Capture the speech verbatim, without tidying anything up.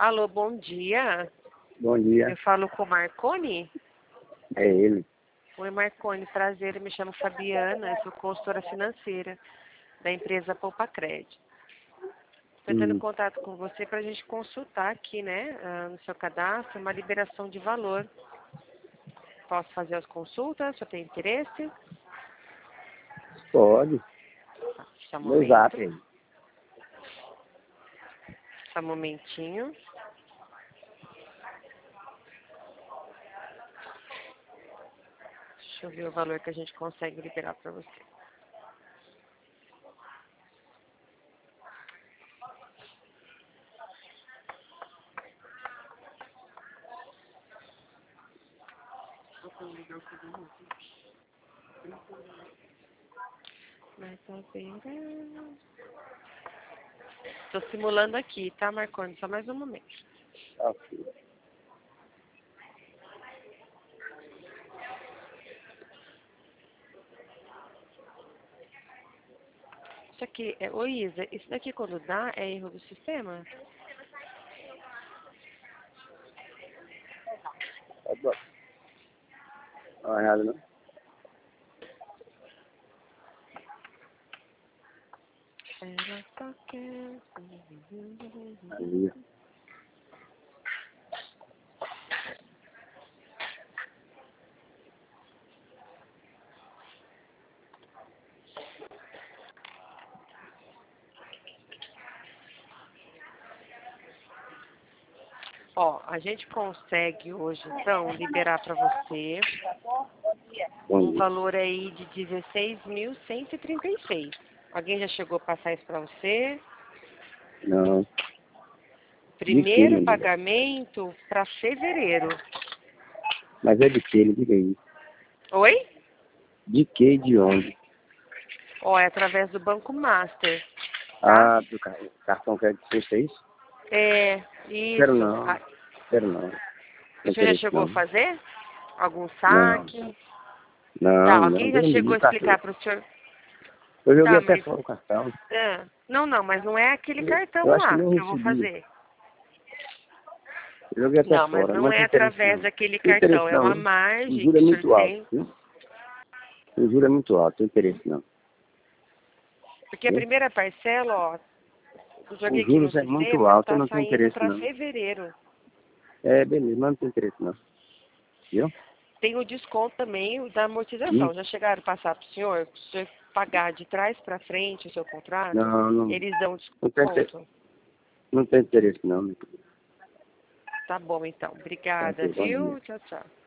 Alô, bom dia. Bom dia. Eu falo com o Marconi? É ele. Oi, Marconi, prazer. Eu me chamo Fabiana, eu sou consultora financeira da empresa Poupa Crédito. Estou entrando em Hum. contato com você para a gente consultar aqui, né, ah, no seu cadastro, uma liberação de valor. Posso fazer as consultas? Você tem interesse? Pode. Tá, só um Meu zap momento. aí. Só um momentinho. Deixa eu ver o valor que a gente consegue liberar para você. Mais uma vez. Estou simulando aqui, tá, Marconi? Só mais um momento. Ok. Isso aqui, é, ô Isa, isso daqui quando dá é erro do sistema? Pode botar. Não é nada, não? Ela só quer... Ali. Ó, a gente consegue hoje, então, liberar para você Bom um dia. valor aí de dezesseis mil cento e trinta e seis. Alguém já chegou a passar isso para você? Não. De que, Primeiro menina? pagamento para fevereiro. Mas é de que? Me diga aí. Oi? De que e de onde? Ó, é através do Banco Master, tá? Ah, do car- cartão crédito sexta, é isso? É, Quero isso. não. Ah, Quero não. o Não senhor já interesse chegou a não. fazer algum Não. saque? Não, Tá, não. alguém já Deus me chegou livre, a cartão. explicar para o senhor? Eu joguei Tá, até mas... fora o cartão. ah, não, não, mas não é aquele Eu, cartão eu acho que lá nem que eu vou recebi. fazer. Eu joguei até Não, mas fora. não Não é tem interesse através não. daquele Tem cartão. interesse É não, uma viu? O margem juro é que o senhor muito alto, tem. viu? O juro é muito alto. Tem interesse não. Porque a Viu? primeira parcela, ó, eu joguei Os aqui no juros é muito sistema, alto, eu tá não tenho saindo interesse para não. fevereiro. É, beleza, mas não tem interesse não. Viu? Tem o desconto também da Hum? amortização. Já chegaram a passar para o senhor? Se o senhor pagar de trás para frente o seu contrato, Não, não, eles dão não tem, inter- desconto. não tem interesse não. Tá bom, então. Tá, Obrigada, ok, bom dia. viu? Tchau, tchau.